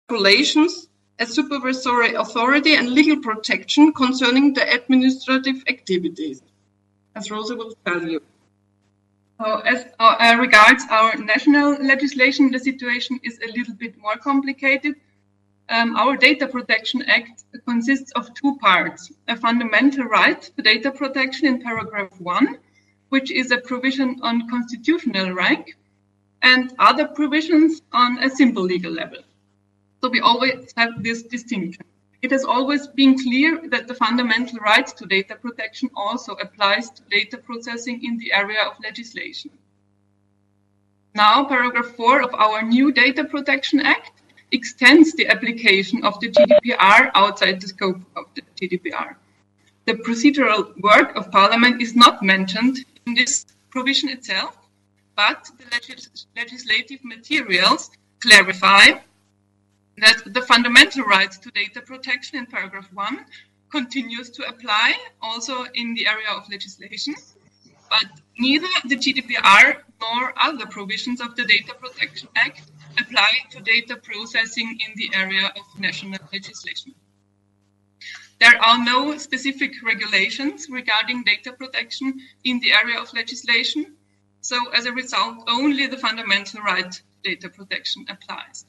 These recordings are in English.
regulations, a supervisory authority, and legal protection concerning the administrative activities, as Rosa will tell you. So as regards our national legislation, the situation is a little bit more complicated. Our Data Protection Act consists of two parts: a fundamental right to data protection in paragraph 1, which is a provision on constitutional rank, and other provisions on a simple legal level. So we always have this distinction. It has always been clear that the fundamental right to data protection also applies to data processing in the area of legislation. Now, paragraph 4 of our new Data Protection Act extends the application of the GDPR outside the scope of the GDPR. The procedural work of Parliament is not mentioned in this provision itself, but the legislative materials clarify that the fundamental right to data protection in paragraph 1 continues to apply also in the area of legislation, but neither the GDPR nor other provisions of the Data Protection Act apply to data processing in the area of national legislation. There are no specific regulations regarding data protection in the area of legislation, so as a result, only the fundamental right to data protection applies.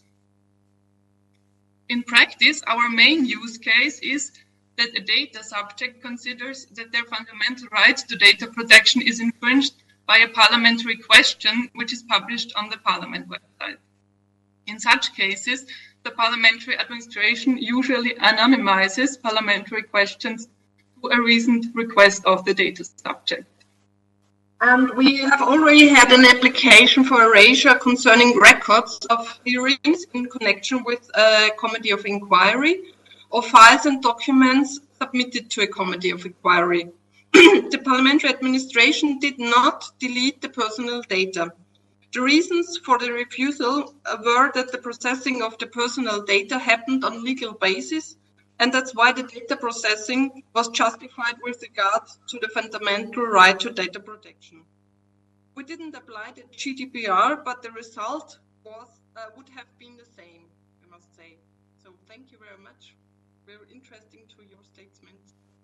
In practice, our main use case is that a data subject considers that their fundamental right to data protection is infringed by a parliamentary question which is published on the Parliament website. In such cases, the parliamentary administration usually anonymizes parliamentary questions to a recent request of the data subject. And we have already had an application for erasure concerning records of hearings in connection with a committee of inquiry or files and documents submitted to a committee of inquiry. The parliamentary administration did not delete the personal data. The reasons for the refusal were that the processing of the personal data happened on legal basis, and that's why the data processing was justified with regard to the fundamental right to data protection. We didn't apply the GDPR, but the result would have been the same, I must say. So thank you very much. Very interesting to your statement.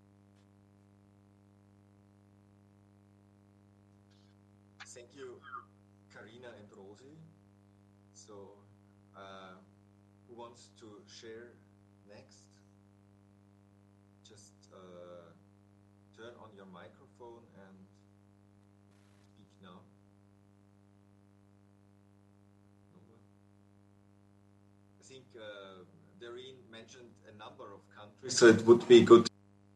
Thank you, Karina and Rosi. So who wants to share next? Just turn on your microphone and speak now. No one? I think Darine mentioned a number of countries, so it would be good to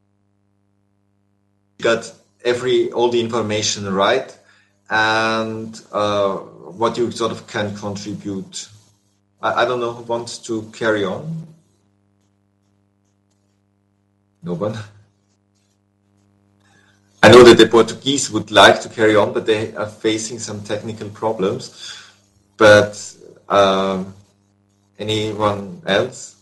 get all the information right and what you sort of can contribute. I don't know who wants to carry on. No one? I know that the Portuguese would like to carry on, but they are facing some technical problems. But anyone else?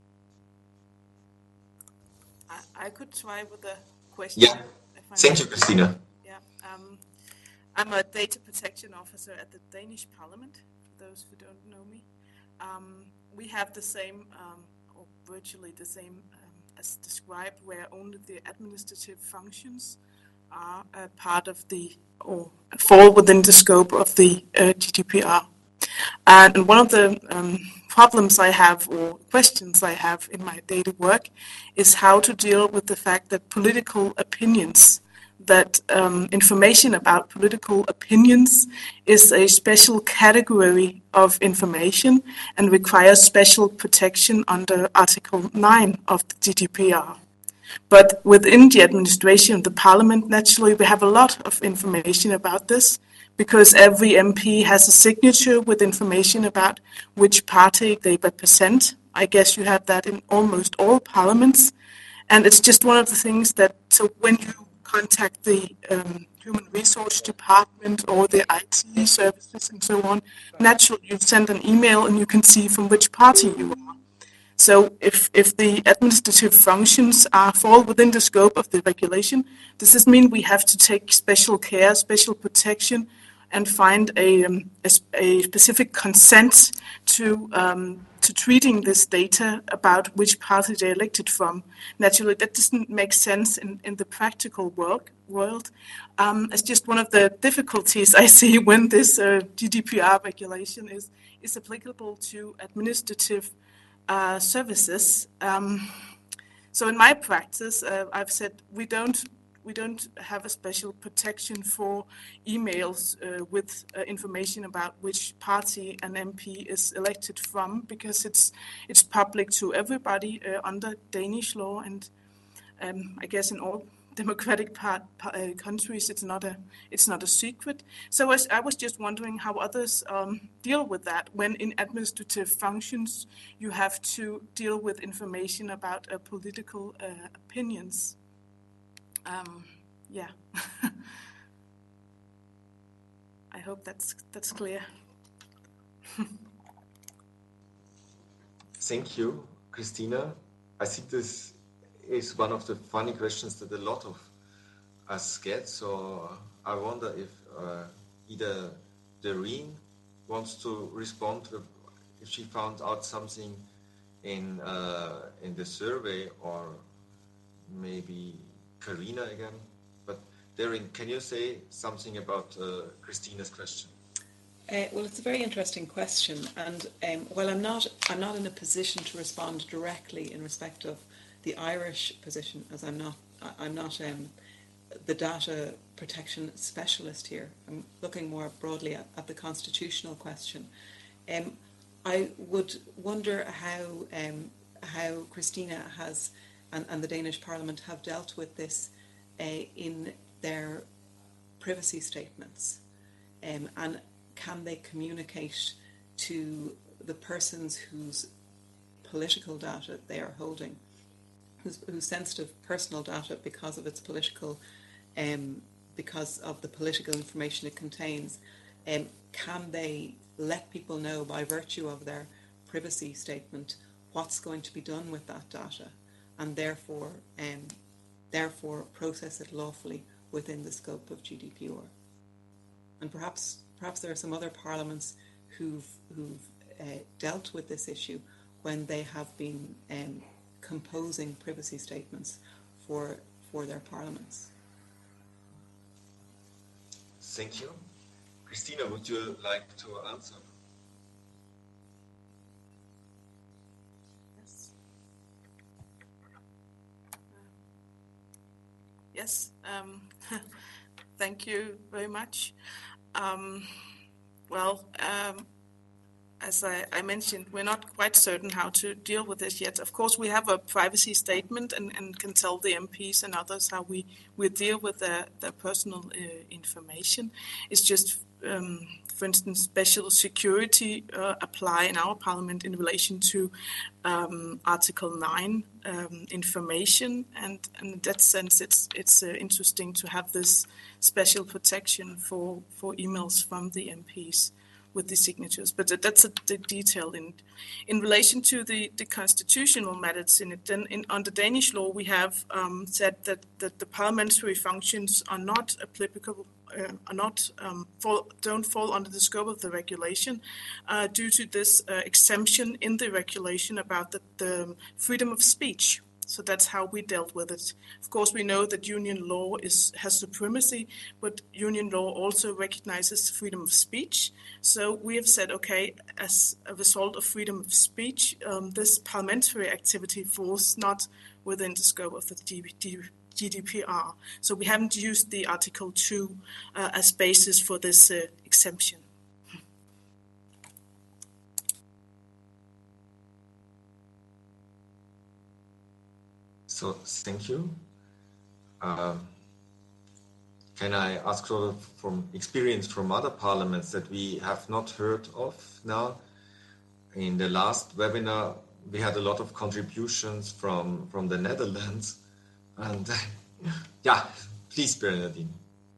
I could try with a question. Yeah, thank you, Christina. Yeah, I'm a data protection officer at the Danish Parliament, for those who don't know me. We have the same, or virtually the same as described, where only the administrative functions are a part of or fall within the scope of the GDPR. And one of the problems I have, or questions I have in my daily work, is how to deal with the fact that political opinions, that information about political opinions is a special category of information and requires special protection under Article 9 of the GDPR. But within the administration of the Parliament, naturally, we have a lot of information about this, because every MP has a signature with information about which party they represent. I guess you have that in almost all parliaments. And it's just one of the things that, so when you contact the human resource department or the IT services and so on, naturally you send an email and you can see from which party you are. So if the administrative functions fall within the scope of the regulation, does this mean we have to take special care, special protection, and find a specific consent to to treating this data about which party they elected from. Naturally, that doesn't make sense in the practical world. It's just one of the difficulties I see when this GDPR regulation is applicable to administrative services. So in my practice, I've said we don't have a special protection for emails with information about which party an MP is elected from, because it's public to everybody under Danish law, and I guess in all democratic countries it's not a secret. So I was just wondering how others deal with that when in administrative functions you have to deal with information about political opinions. Yeah, I hope that's clear. Thank you, Christina. I think this is one of the funny questions that a lot of us get. So I wonder if either Doreen wants to respond if she found out something in the survey, or maybe Karina again. But Doreen, can you say something about Christina's question? Well, it's a very interesting question, and while I'm not in a position to respond directly in respect of the Irish position, as I'm not the data protection specialist here. I'm looking more broadly at the constitutional question. I would wonder how Christina has and the Danish Parliament have dealt with this in their privacy statements, and can they communicate to the persons whose political data they are holding, whose sensitive personal data because of its political, because of the political information it contains, can they let people know by virtue of their privacy statement what's going to be done with that data, and therefore process it lawfully within the scope of GDPR. And perhaps there are some other parliaments who've dealt with this issue when they have been composing privacy statements for their parliaments. Thank you. Christina, would you like to answer? Yes. Thank you very much. As I mentioned, we're not quite certain how to deal with this yet. Of course, we have a privacy statement and can tell the MPs and others how we deal with their personal information. It's just, for instance, special security apply in our parliament in relation to Article 9 information, and in that sense, it's interesting to have this special protection for emails from the MPs with the signatures, but that's the detail. In relation to the constitutional matters in it, then under Danish law, we have said that the parliamentary functions are not applicable, don't fall under the scope of the regulation due to this exemption in the regulation about the freedom of speech. So that's how we dealt with it. Of course, we know that union law has supremacy, but union law also recognizes freedom of speech. So we have said, okay, as a result of freedom of speech, this parliamentary activity falls not within the scope of the GDPR. So we haven't used the Article 2 as basis for this exemption. So, thank you. Can I ask from experience from other parliaments that we have not heard of now? In the last webinar, we had a lot of contributions from the Netherlands. And yeah, please, Bernardine.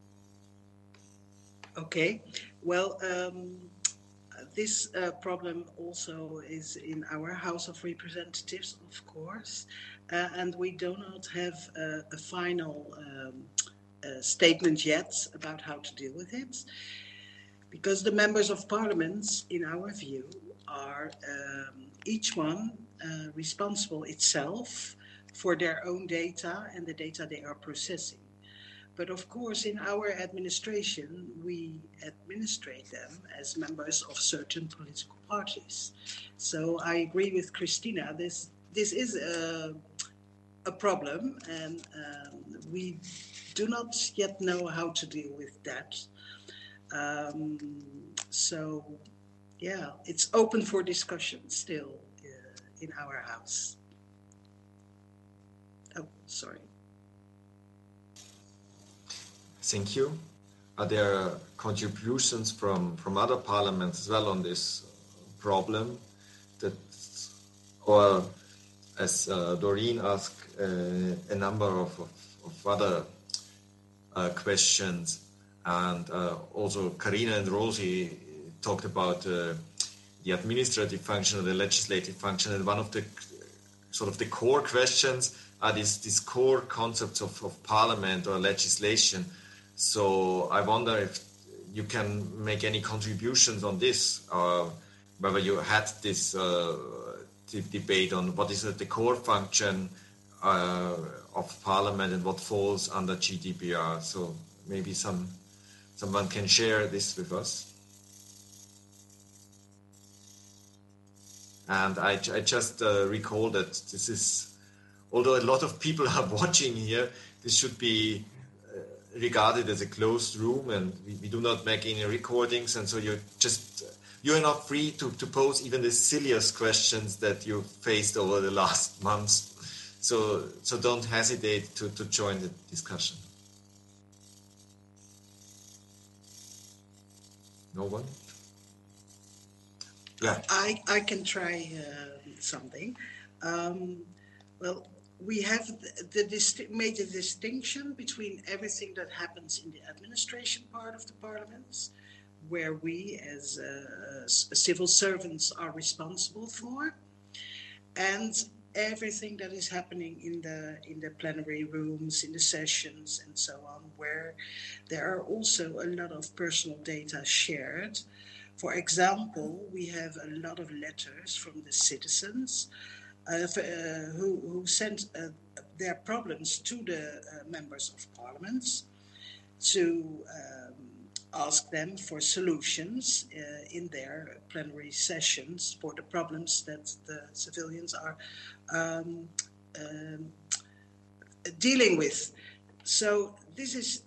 Okay, well, this problem also is in our House of Representatives, of course, and we do not have a final statement yet about how to deal with it, because the members of parliament, in our view, are each one responsible itself for their own data and the data they are processing. But of course, in our administration, we administrate them as members of certain political parties. So I agree with Christina. This is a problem, and we do not yet know how to deal with that. So, yeah, it's open for discussion still in our house. Oh, sorry. Thank you. Are there contributions from other parliaments as well on this problem? Or as Doreen asked, a number of other questions, and also Karina and Rosie talked about the administrative function or the legislative function, and one of the sort of the core questions are these core concepts of parliament or legislation. So I wonder if you can make any contributions on this, whether you had this debate on what is the core function of parliament and what falls under GDPR. So maybe someone can share this with us. And I just recall that this is, although a lot of people are watching here, this should be regarded as a closed room, and we do not make any recordings, and so you're not free to pose even the silliest questions that you faced over the last months. So don't hesitate to join the discussion. No one? Yeah. I can try something. Well, we have made a distinction between everything that happens in the administration part of the parliaments, where we as civil servants are responsible for, and everything that is happening in the plenary rooms, in the sessions and so on, where there are also a lot of personal data shared. For example, we have a lot of letters from the citizens who sent their problems to the members of parliaments to ask them for solutions in their plenary sessions for the problems that the civilians are dealing with. So this is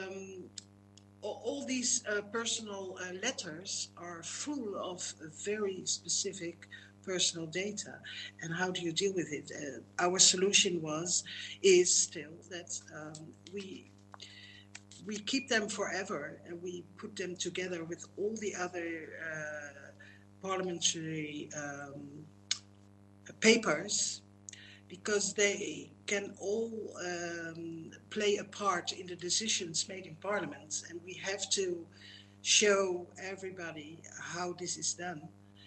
all these personal letters are full of very specific personal data, and how do you deal with it? Our solution is still that we keep them forever, and we put them together with all the other parliamentary papers, because they can all play a part in the decisions made in parliament, and we have to show everybody how this is done.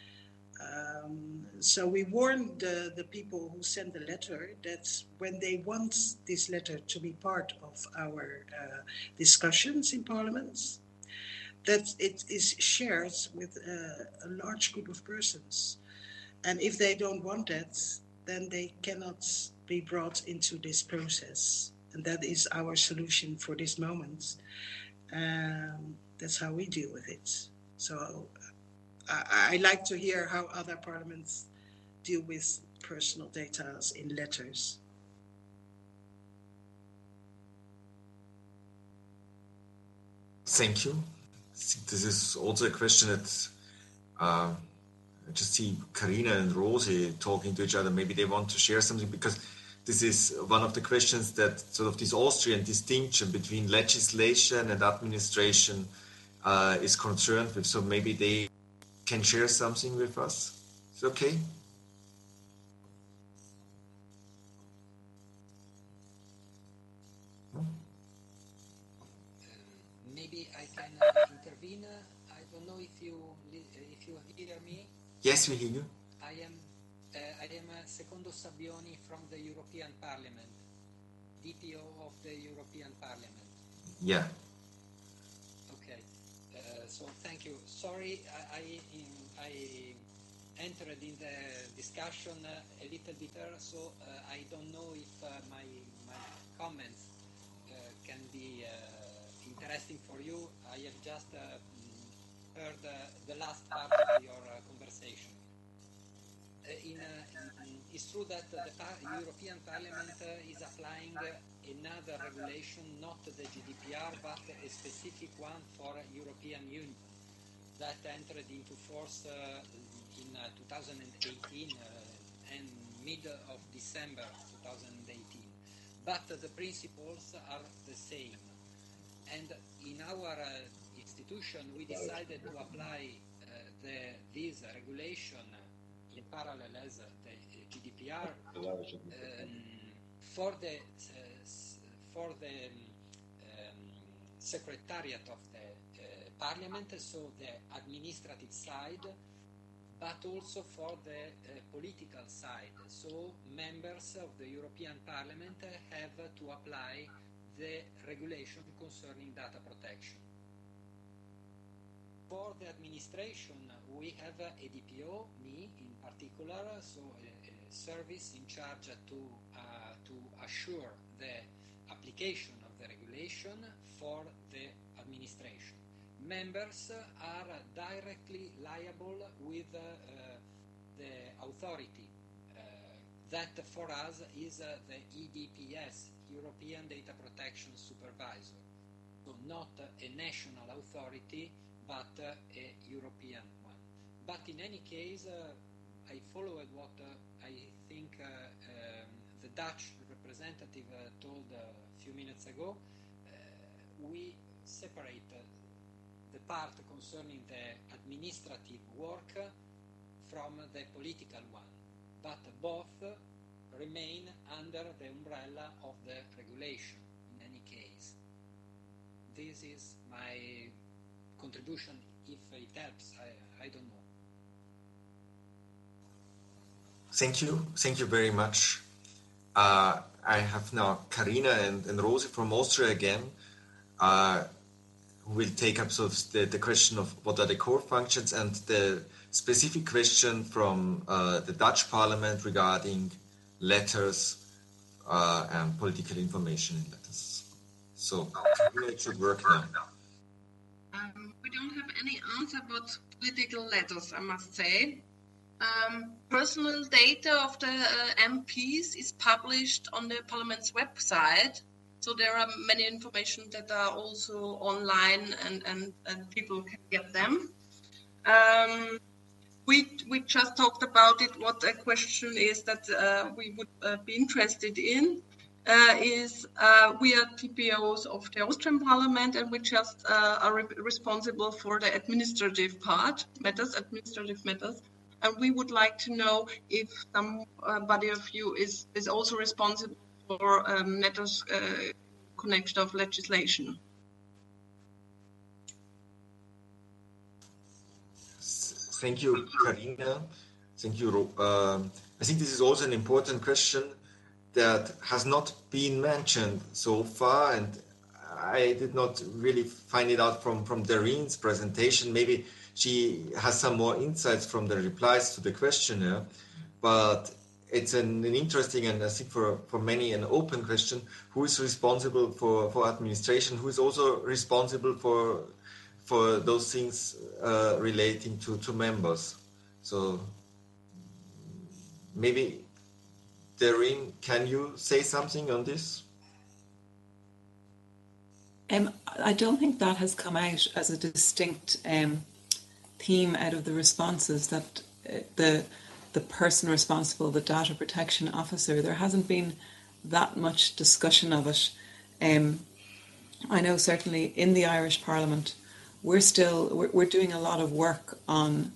So we warn the people who send the letter that when they want this letter to be part of our discussions in parliaments, that it is shared with a large group of persons. And if they don't want that, then they cannot be brought into this process. And that is our solution for this moment. That's how we deal with it. So I like to hear how other parliaments deal with personal data in letters. Thank you. This is also a question that I just see Karina and Rosie talking to each other. Maybe they want to share something, because this is one of the questions that sort of this Austrian distinction between legislation and administration is concerned with. So maybe they can share something with us. Is it okay? Maybe I can intervene. I don't know if you hear me. Yes, we hear you. I am Secondo Sabbioni from the European Parliament, DPO of the European Parliament. Yeah. Okay. So thank you. Sorry, I entered in the discussion a little bit earlier, so I don't know if my comments can be interesting for you. I have just heard the last part of your conversation. It's true that the European Parliament is applying another regulation, not the GDPR, but a specific one for European Union that entered into force in 2018 and mid of December 2018. But the principles are the same. And in our institution, we decided to apply this regulation in parallel as the GDPR for the Secretariat of the Parliament, so the administrative side, but also for the political side. So members of the European Parliament have to apply the regulation concerning data protection. For the administration, we have a DPO, me in particular, so a service in charge to assure the application of the regulation for the administration. Members are directly liable with the authority that for us is the EDPS, European Data Protection Supervisor. So not a national authority, but a European one. But in any case, I followed what I think the Dutch representative told a few minutes ago. We separate the part concerning the administrative work from the political one, but both remain under the umbrella of the regulation in any case. This is my contribution. If it helps, I don't know. Thank you very much. I have now Karina and Rosie from Austria again, who will take up sort of the question of what are the core functions and the specific question from the Dutch Parliament regarding letters and political information in letters. So it should work now. We don't have any answer about political letters, I must say. Personal data of the MPs is published on the Parliament's website. So there are many information that are also online and people can get them. We just talked about it. What a question is that we would be interested in is we are TPOs of the Austrian Parliament, and we just are responsible for the administrative part, administrative matters. And we would like to know if somebody of you is also responsible for matters connection of legislation. Thank you, Karina. Thank you. I think this is also an important question that has not been mentioned so far, and I did not really find it out from Dareen's presentation. Maybe she has some more insights from the replies to the questionnaire, but it's an interesting and I think for many an open question. Who is responsible for administration? Who is also responsible for those things relating to members? So maybe, Dareen, can you say something on this? I don't think that has come out as a distinct theme out of the responses, that the person responsible, the data protection officer, there hasn't been that much discussion of it. I know certainly in the Irish Parliament we're doing a lot of work on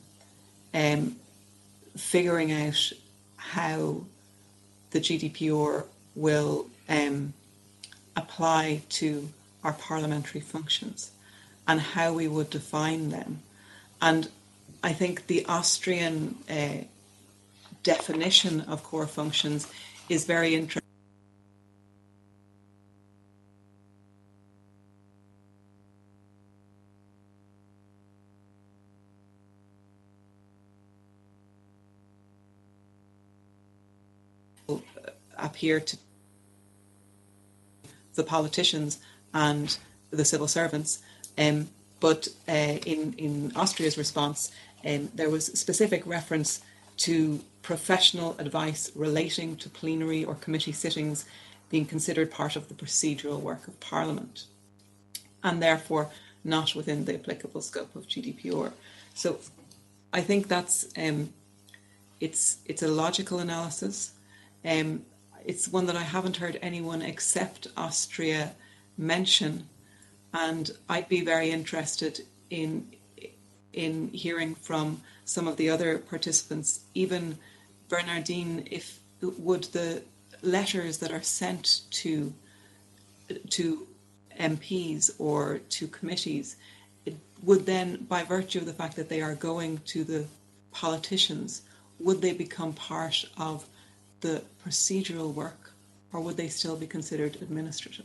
figuring out how the GDPR will apply to our parliamentary functions and how we would define them. And I think the Austrian definition of core functions is very interesting. appear to the politicians and the civil servants. But in Austria's response, there was specific reference to professional advice relating to plenary or committee sittings being considered part of the procedural work of Parliament, and therefore not within the applicable scope of GDPR. So I think that's it's a logical analysis. It's one that I haven't heard anyone except Austria mention, and I'd be very interested in hearing from some of the other participants, even Bernardine, if would the letters that are sent to MPs or to committees, would then, by virtue of the fact that they are going to the politicians, would they become part of the procedural work, or would they still be considered administrative?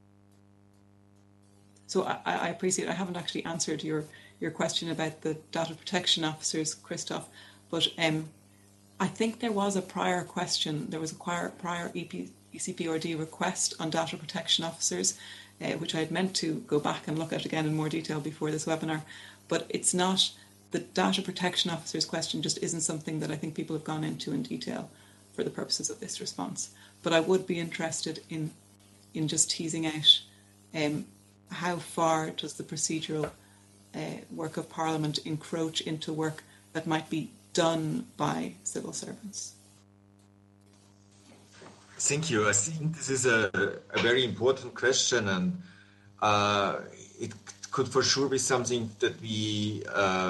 So I appreciate, I haven't actually answered your question about the data protection officers, Christoph, but I think there was a prior question, there was a prior ECPRD request on data protection officers, which I had meant to go back and look at again in more detail before this webinar, but it's not, the data protection officers question just isn't something that I think people have gone into in detail for the purposes of this response. But I would be interested in just teasing out how far does the procedural work of Parliament encroach into work that might be done by civil servants? Thank you. I think this is a very important question, and it could for sure be something that we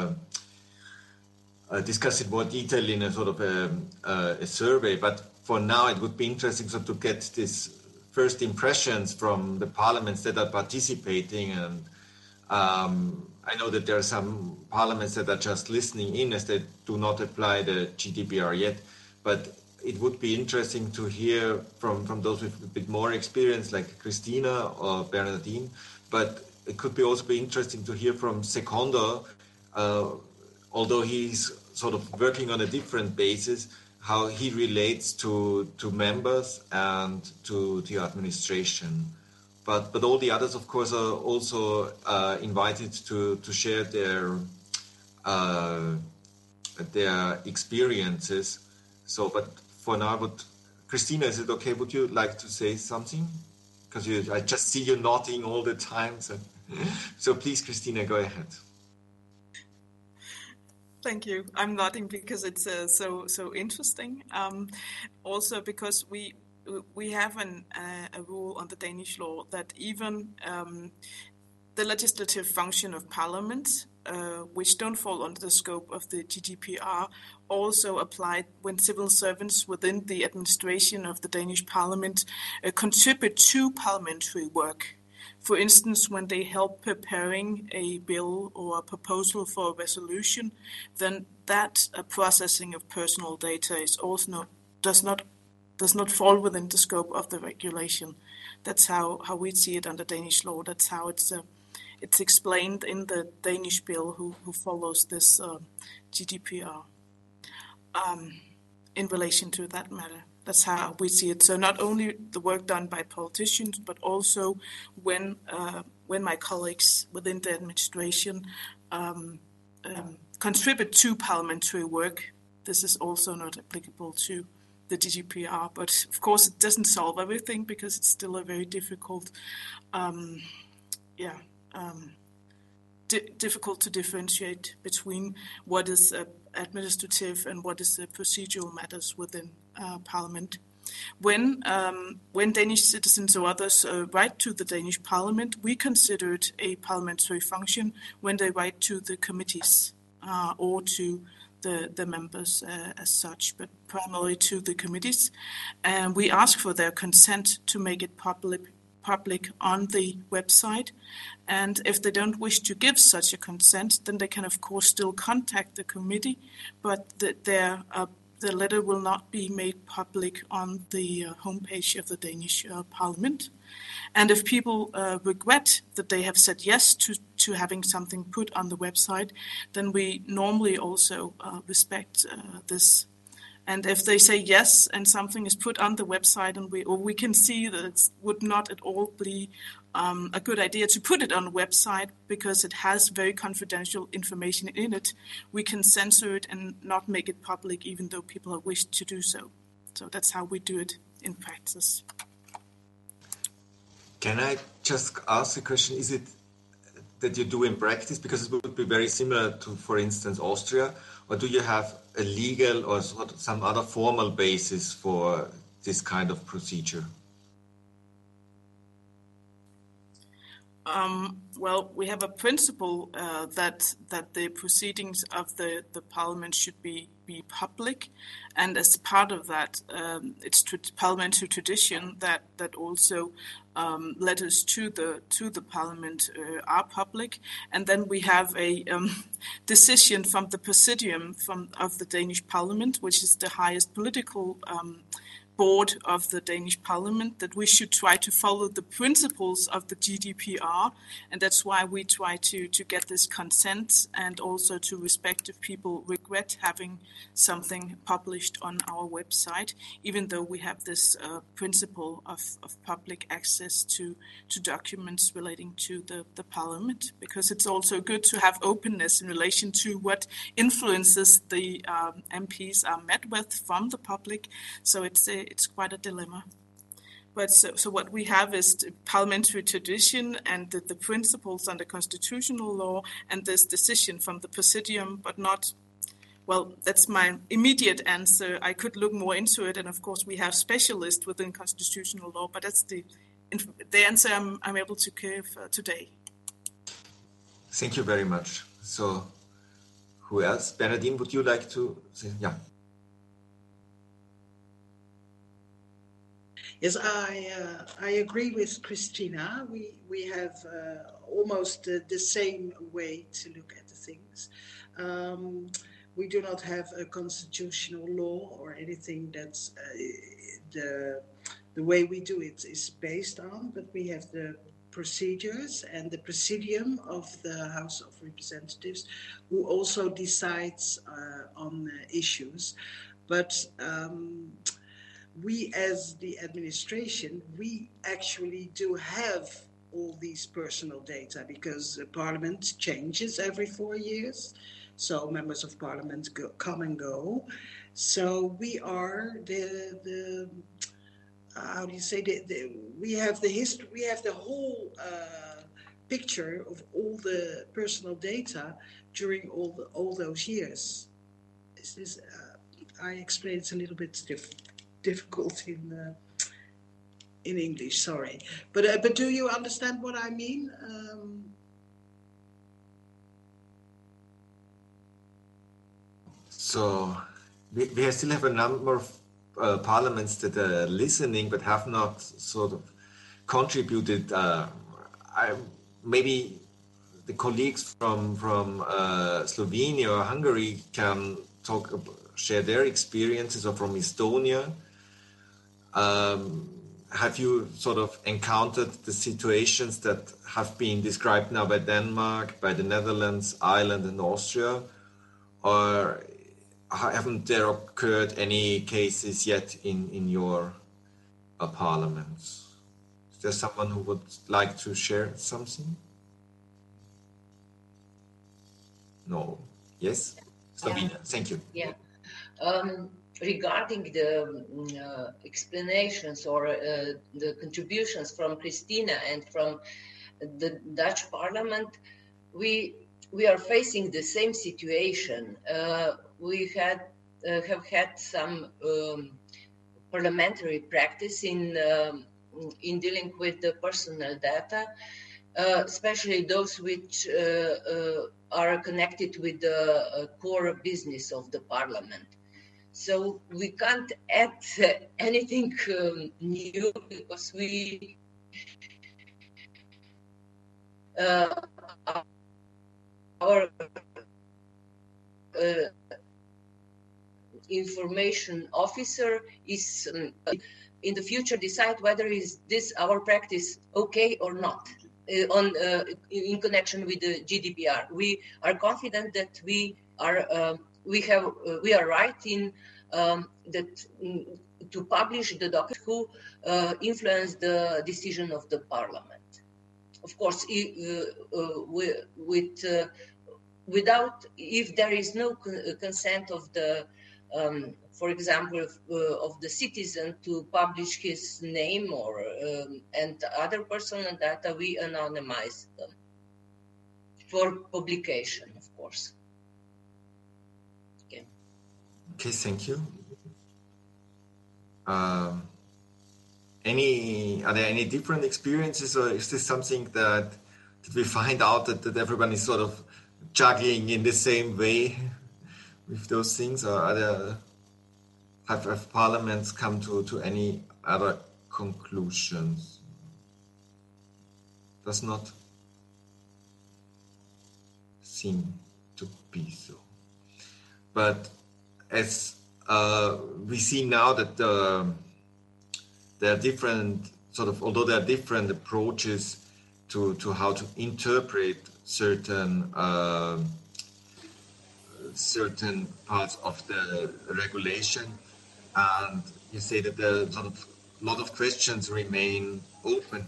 discuss in more detail in a sort of a survey. But for now, it would be interesting to get these first impressions from the parliaments that are participating. And I know that there are some parliaments that are just listening in, as they do not apply the GDPR yet. But it would be interesting to hear from those with a bit more experience, like Christina or Bernardine. But it could be also be interesting to hear from Secondo, although he's sort of working on a different basis, how he relates to members and to the administration. But all the others, of course, are also invited to share their experiences. So, but for now, Christina, is it okay? Would you like to say something? Because I just see you nodding all the time. So please, Christina, go ahead. Thank you. I'm nodding because it's so interesting. Also because we have a rule on the Danish law that even the legislative function of Parliament, which don't fall under the scope of the GDPR, also applied when civil servants within the administration of the Danish Parliament contribute to parliamentary work. For instance, when they help preparing a bill or a proposal for a resolution, then that processing of personal data is also does not fall within the scope of the regulation. That's how we see it under Danish law. That's how it's explained in the Danish bill who follows this GDPR in relation to that matter. That's how we see it. So not only the work done by politicians, but also when my colleagues within the administration contribute to parliamentary work, this is also not applicable to the GDPR. But of course, it doesn't solve everything because it's still a very difficult, difficult to differentiate between what is administrative and what is the procedural matters within Parliament. When Danish citizens or others write to the Danish Parliament, we consider it a parliamentary function when they write to the committees or to the members as such, but primarily to the committees. And we ask for their consent to make it public on the website. And if they don't wish to give such a consent, then they can of course still contact the committee, but the letter will not be made public on the homepage of the Danish Parliament. And if people regret that they have said yes to having something put on the website, then we normally also respect this And if they say yes, and something is put on the website, and we can see that it would not at all be a good idea to put it on the website because it has very confidential information in it, we can censor it and not make it public, even though people have wished to do so. So that's how we do it in practice. Can I just ask a question? Is it that you do in practice? Because it would be very similar to, for instance, Austria, or do you have a legal or sort of some other formal basis for this kind of procedure? Well, we have a principle that the proceedings of the parliament should be public, and as part of that, it's parliamentary tradition that also letters to the parliament are public, and then we have a decision from the Presidium of the Danish Parliament, which is the highest political board of the Danish Parliament, that we should try to follow the principles of the GDPR, and that's why we try to get this consent, and also to respect if people regret having something published on our website, even though we have this principle of public access to documents relating to the Parliament, because it's also good to have openness in relation to what influences the MPs are met with from the public. So it's quite a dilemma. But so what we have is parliamentary tradition and the principles under constitutional law and this decision from the Presidium, but not, well, that's my immediate answer. I could look more into it, and of course we have specialists within constitutional law, but that's the answer I'm able to give today. Thank you very much. So who else? Bernardine, would you like to say? Yeah. Yes, I agree with Christina. We have almost the same way to look at the things. We do not have a constitutional law or anything that's the way we do it is based on, but we have the procedures and the Presidium of the House of Representatives, who also decides on issues. But we, as the administration, we actually do have all these personal data, because Parliament changes every 4 years. So members of Parliament come and go. So we are the how do you say, we have the history, we have the whole picture of all the personal data during all those years. I explain it's a little bit difficult in English, sorry, but do you understand what I mean? So we still have a number of parliaments that are listening but have not sort of contributed. Maybe the colleagues from Slovenia or Hungary can share their experiences, or from Estonia. Have you sort of encountered the situations that have been described now by Denmark, by the Netherlands, Ireland and Austria? Or haven't there occurred any cases yet in your parliaments? Is there someone who would like to share something? No? Yes? Slovenia, thank you. Yeah. Regarding the explanations or the contributions from Christina and from the Dutch Parliament, we are facing the same situation. We have had some parliamentary practice in dealing with the personal data, especially those which are connected with the core business of the Parliament. So we can't add anything new, because we our information officer is in the future decide whether is this our practice okay or not in connection with the GDPR. We are confident that we are right in that to publish the document who influence the decision of the parliament. Of course, without, if there is no consent of the, for example, of the citizen to publish his name or and other personal data, we anonymize them for publication, of course. Okay. Okay, thank you. Are there any different experiences, or is this something that we find out that everyone is sort of juggling in the same way with those things, or have parliaments come to any other conclusions? Does not seem to be so. But as we see now that there are different although there are different approaches to how to interpret certain parts of the regulation, and you say that there are a lot of questions remain open.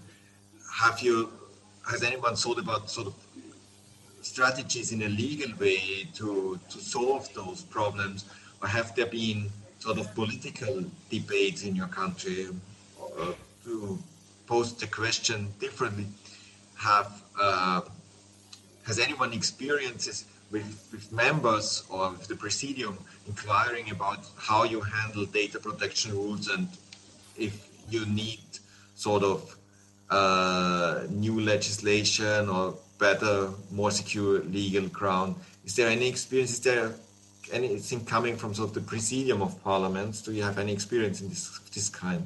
Has anyone thought about strategies in a legal way to solve those problems, or have there been political debates in your country? To pose the question differently, has anyone experiences with members or with the Presidium inquiring about how you handle data protection rules, and if you need new legislation or better, more secure legal ground? Is there any experience? Is there anything coming from the Presidium of Parliaments? Do you have any experience in this kind?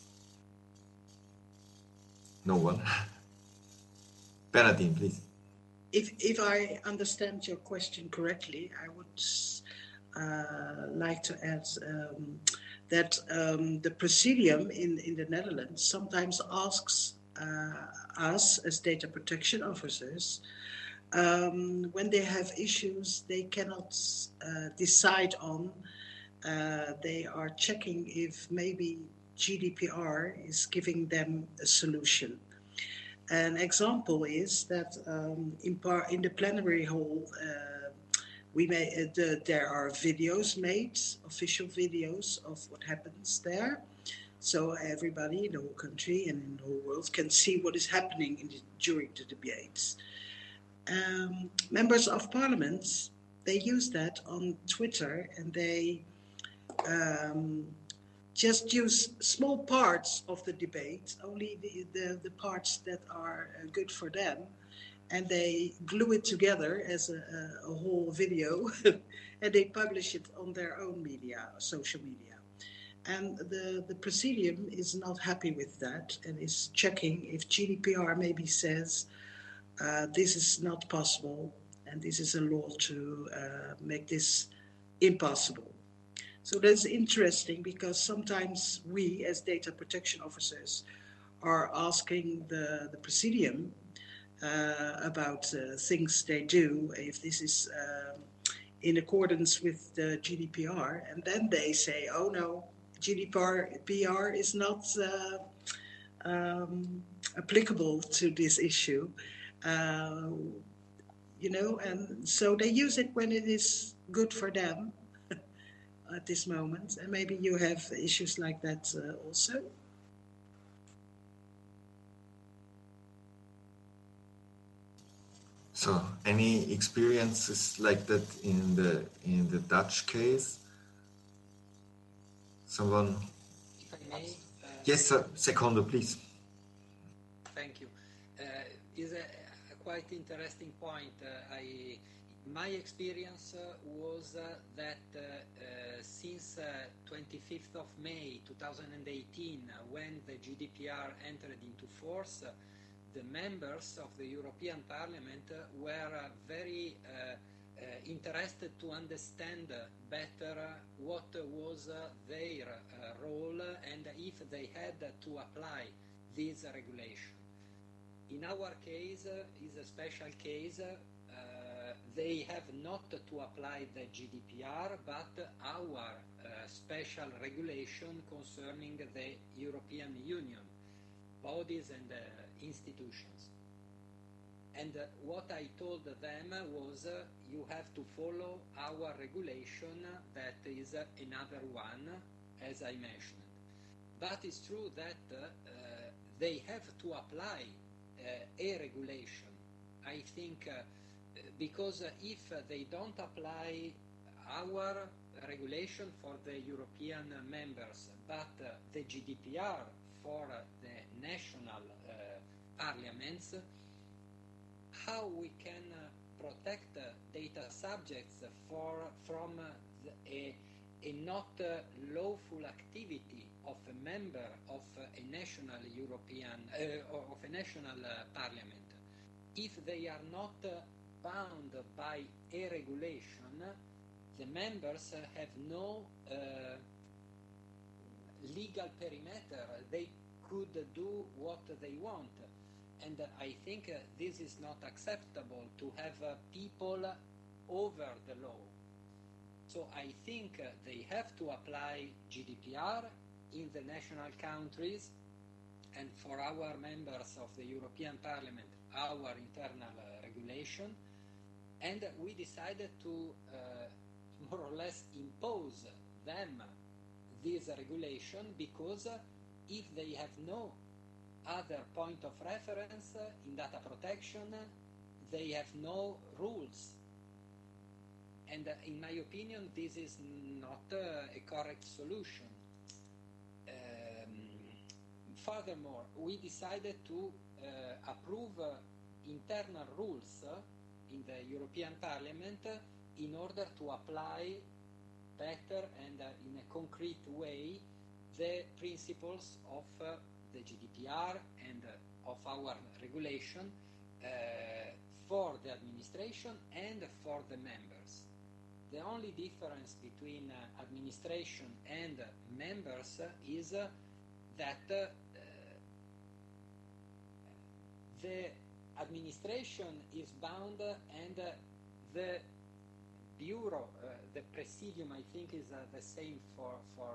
No one. Bernardine, please. If I understand your question correctly, I would like to add that the Presidium in the Netherlands sometimes asks us as data protection officers, when they have issues they cannot decide on, they are checking if maybe GDPR is giving them a solution. An example is that in the plenary hall there are videos made, official videos of what happens there. So everybody in the whole country and in the whole world can see what is happening during the debates. Members of parliament, they use that on Twitter, and they just use small parts of the debate, only the parts that are good for them, and they glue it together as a whole video, and they publish it on their own media, social media. And the Presidium is not happy with that and is checking if GDPR maybe says this is not possible and this is a law to make this impossible. So that's interesting, because sometimes we as data protection officers are asking the Presidium about things they do, if this is in accordance with the GDPR, and then they say, oh no, GDPR is not applicable to this issue, and so they use it when it is good for them at this moment. And maybe you have issues like that also. So, any experiences like that in the Dutch case? Someone? If I may? Yes, Secondo, please. Thank you. Is a quite interesting point. My experience was that since 25th of May 2018, when the GDPR entered into force, the members of the European Parliament were very interested to understand better what was their role and if they had to apply this regulation. In our case, is a special case. they have not to apply the GDPR, but our special regulation concerning the European Union bodies and institutions. And what I told them was, you have to follow our regulation, that is another one, as I mentioned. But it's true that they have to apply a regulation. I think because if they don't apply our regulation for the European members, but the GDPR for the national parliaments, how we can protect data subjects from a not lawful activity of a member of a national European of a national parliament, if they are not bound by a regulation, the members have no legal perimeter. They could do what they want. And I think this is not acceptable, to have people over the law. So I think they have to apply GDPR in the national countries, and for our members of the European Parliament, our internal regulation. And we decided to more or less impose them this regulation, because if they have no other point of reference in data protection, they have no rules. And in my opinion, this is not a correct solution. Furthermore, we decided to approve internal rules in the European Parliament in order to apply better and in a concrete way the principles of the GDPR and of our regulation for the administration and for the members. The only difference between administration and members is that the administration is bound, and the bureau, the presidium, I think, is the same for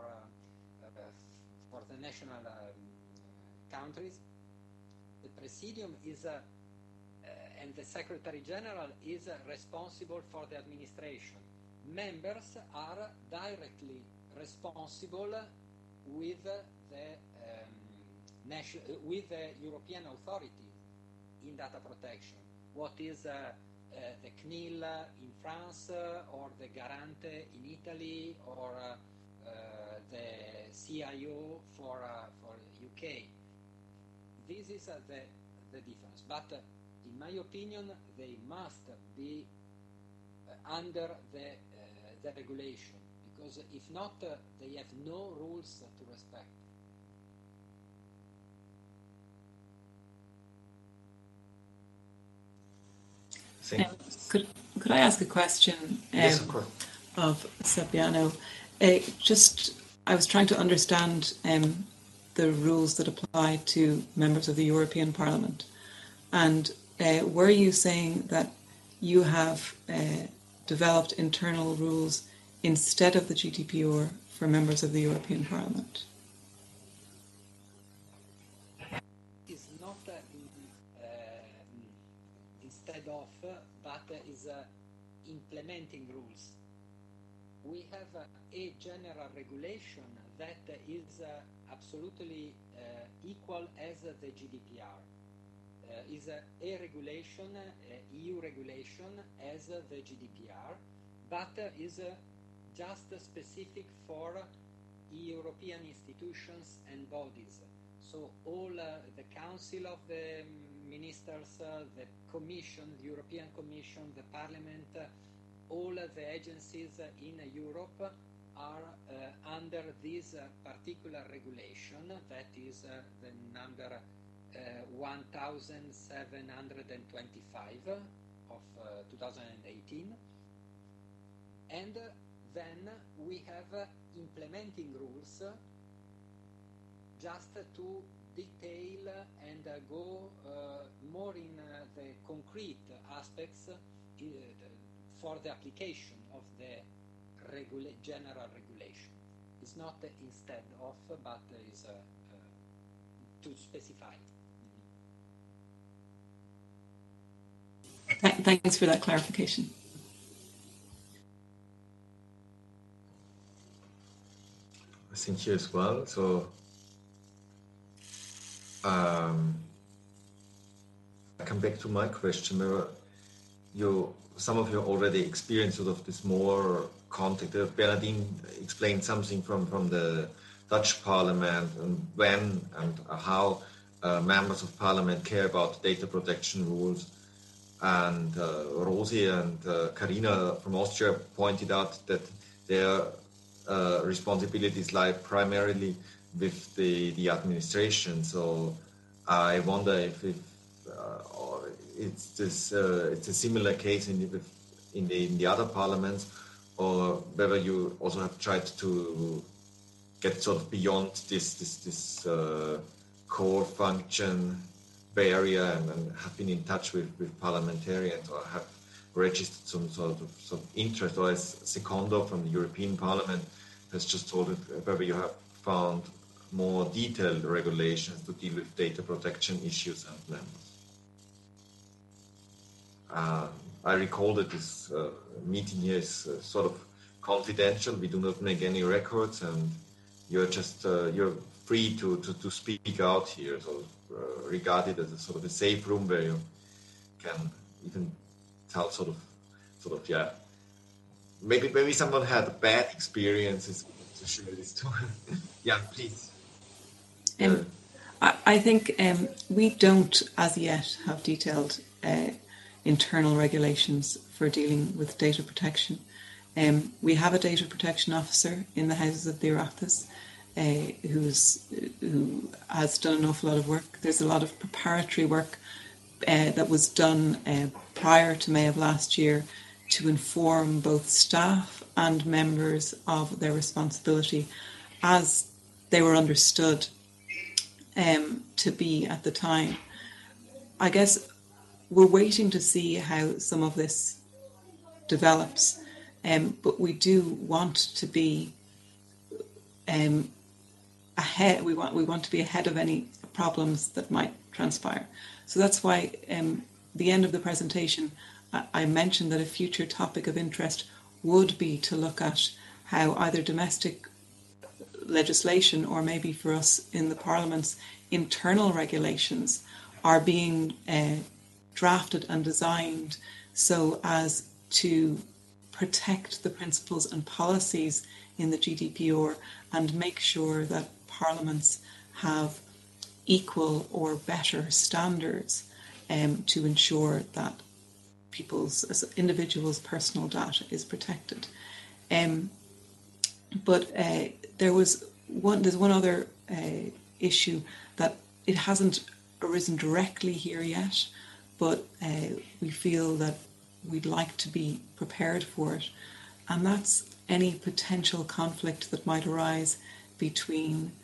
the national countries. The presidium is and the secretary general is responsible for the administration. Members are directly responsible with the European authorities in data protection. What is the CNIL in France, or the Garante in Italy, or the CIO for UK. This is the difference. But in my opinion, they must be under the regulation, because if not, they have no rules to respect. Could I ask a question? Yes, of course. Of Seppiano. I was trying to understand the rules that apply to members of the European Parliament, and were you saying that you have developed internal rules instead of the GDPR for members of the European Parliament? It's not instead of, but is implementing rules. We have a general regulation that is absolutely equal as the GDPR. Is a regulation, EU regulation as the GDPR, but is just specific for European institutions and bodies. So all the Council of the Ministers, the Commission, the European Commission, the Parliament, all the agencies in Europe are under this particular regulation, that is the number 1725 of 2018. And then we have implementing rules just to detail and go more in the concrete aspects for the application of the general regulation. It's not instead of, but is to specify. Thanks for that clarification. I think here as well. So I come back to my question. Some of you already experienced sort of this more contact. Bernardine explained something from the Dutch Parliament and when and how members of Parliament care about data protection rules. And Rosie and Karina from Austria pointed out that their responsibilities lie primarily with the administration. So I wonder if it's a similar case in the other parliaments, or whether you also have tried to get sort of beyond this core function barrier and have been in touch with parliamentarians, or have registered some sort of interest, or as Secondo from the European Parliament has just told it, whether you have found more detailed regulations to deal with data protection issues and members. I recall that this meeting here is sort of confidential. We do not make any records, and you're just you're free to speak out here. So regard it as a sort of a safe room where you can even tell sort of yeah. Maybe someone had bad experiences to share this too. Yeah, please. I think we don't as yet have detailed internal regulations for dealing with data protection. We have a data protection officer in the Houses of the Oireachtas who has done an awful lot of work. There's a lot of preparatory work that was done prior to May of last year to inform both staff and members of their responsibility as they were understood to be at the time. I guess we're waiting to see how some of this develops, but we do want to be ahead. We want to be ahead of any problems that might transpire. So that's why the end of the presentation, I mentioned that a future topic of interest would be to look at how either domestic legislation or maybe for us in the Parliament's internal regulations are being drafted and designed so as to protect the principles and policies in the GDPR and make sure that parliaments have equal or better standards to ensure that as individuals' personal data is protected. But there's one other issue that it hasn't arisen directly here yet, but we feel that we'd like to be prepared for it, and that's any potential conflict that might arise between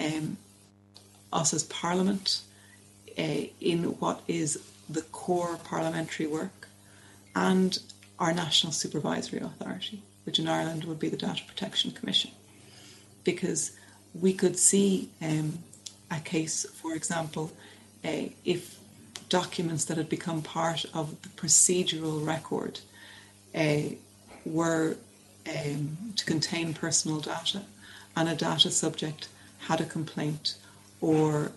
us as Parliament in what is the core parliamentary work and our national supervisory authority, which in Ireland would be the Data Protection Commission. Because we could see a case, for example, if documents that had become part of the procedural record were to contain personal data, and a data subject had a complaint, or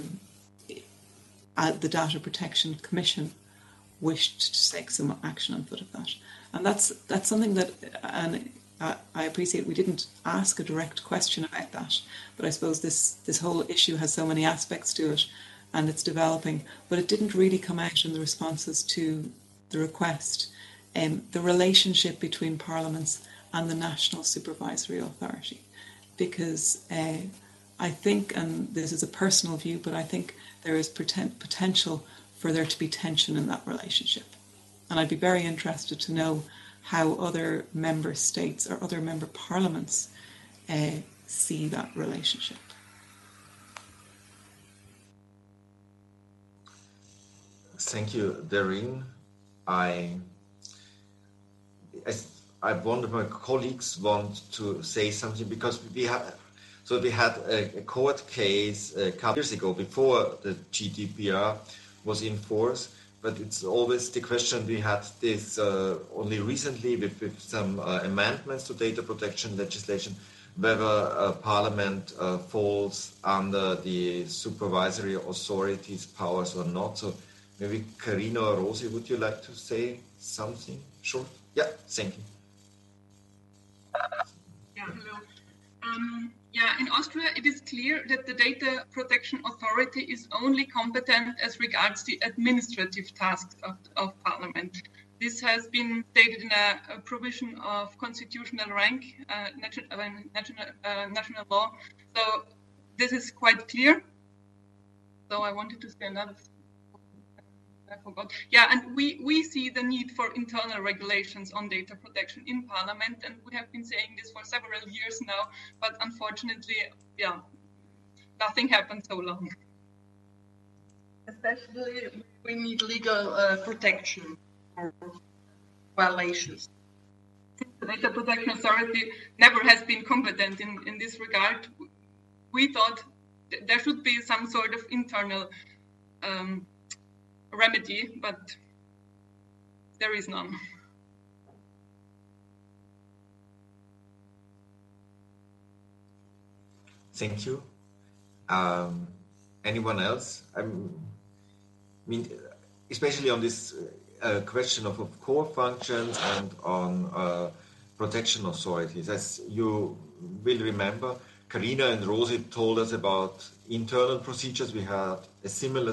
the Data Protection Commission wished to take some action on foot of that. And that's something that, and I appreciate we didn't ask a direct question about that, but I suppose this whole issue has so many aspects to it and it's developing, but it didn't really come out in the responses to the request. The relationship between parliaments and the National Supervisory Authority, because I think, and this is a personal view, but I think there is potential for there to be tension in that relationship. And I'd be very interested to know how other member states or other member parliaments see that relationship. Thank you, Darine. I wonder if my colleagues want to say something, because we had a court case a couple years ago before the GDPR was in force, but it's always the question. We had this only recently with some amendments to data protection legislation, whether Parliament falls under the supervisory authorities' powers or not. So maybe Karina or Rosie, would you like to say something short? Yeah, thank you. Yeah, hello. In Austria, it is clear that the Data Protection Authority is only competent as regards the administrative tasks of Parliament. This has been stated in a provision of constitutional rank, national law. So this is quite clear. So I wanted to say another. I forgot. Yeah, and we see the need for internal regulations on data protection in Parliament, and we have been saying this for several years now, but unfortunately, nothing happened so long. Especially, we need legal protection for violations. The Data Protection Authority never has been competent in this regard. We thought there should be some sort of internal remedy, but there is none. Thank you. Anyone else? I mean, especially on this question of core functions and on protection authorities. As you will remember, Karina and Rosie told us about internal procedures. We had a similar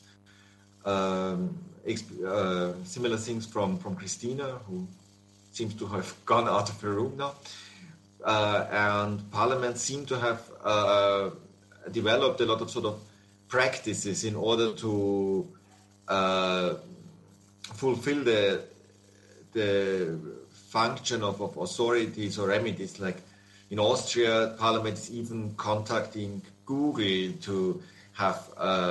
things from Christina, who seems to have gone out of the room now. And Parliament seemed to have developed a lot of sort of practices in order to fulfill the function of authorities or remedies. Like in Austria, Parliament is even contacting Google to have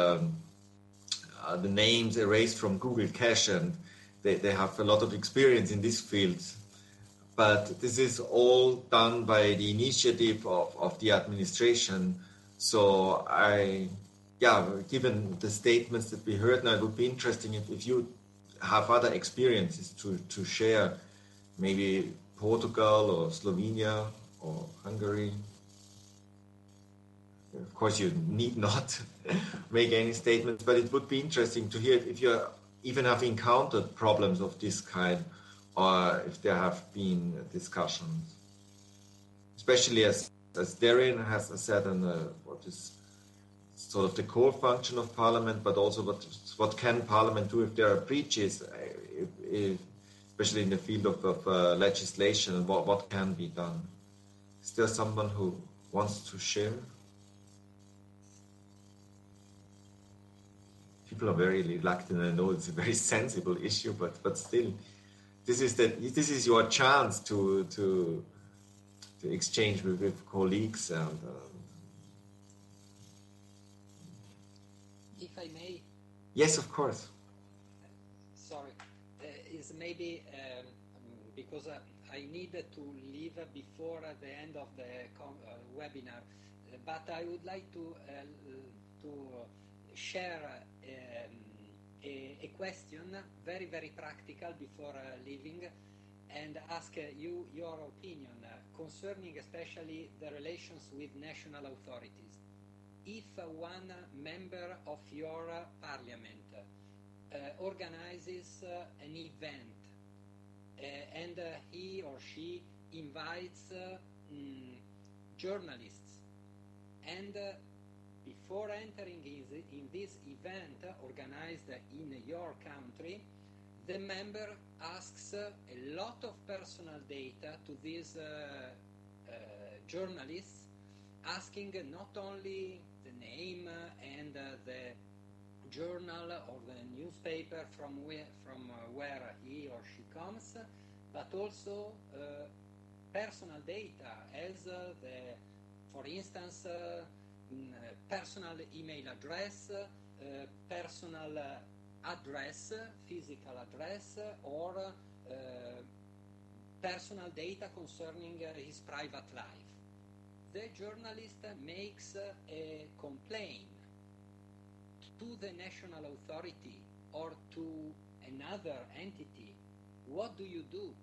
the names erased from Google Cache, and they have a lot of experience in this field. But this is all done by the initiative of the administration. So given the statements that we heard now, it would be interesting if you have other experiences to share, maybe Portugal or Slovenia or Hungary. Of course, you need not make any statements, but it would be interesting to hear if you even have encountered problems of this kind, or if there have been discussions, especially as Darren has said, on what is sort of the core function of Parliament, but also what can Parliament do if there are breaches, especially in the field of legislation, and what can be done. Is there someone who wants to share? People are very reluctant. I know it's a very sensible issue, but still, this is your chance to exchange with colleagues. And if I may. Yes, of course. Sorry, is maybe because I need to leave before the end of the webinar, but I would like to share a question, very, very practical, before leaving, and ask you your opinion concerning especially the relations with national authorities. If one member of your parliament organizes an event and he or she invites journalists, and before entering in this event organized in your country, the member asks a lot of personal data to these journalists, asking not only the name and the journal or the newspaper from where he or she comes, but also personal data as for instance, personal email address, personal address, physical address, or personal data concerning his private life. The journalist makes a complaint to the national authority or to another entity. What do you do?